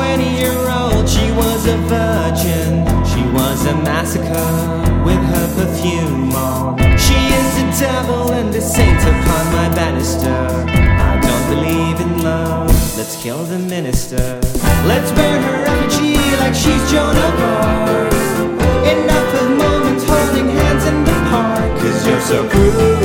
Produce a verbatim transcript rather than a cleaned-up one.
twenty-year-old, she was a virgin. She was a massacre with her perfume on. She is the devil and a saint upon my banister. I don't believe in love, let's kill the minister. Let's burn her effigy like she's Joan of Arc. Enough of moments holding hands in the park, 'cause you're so cruel.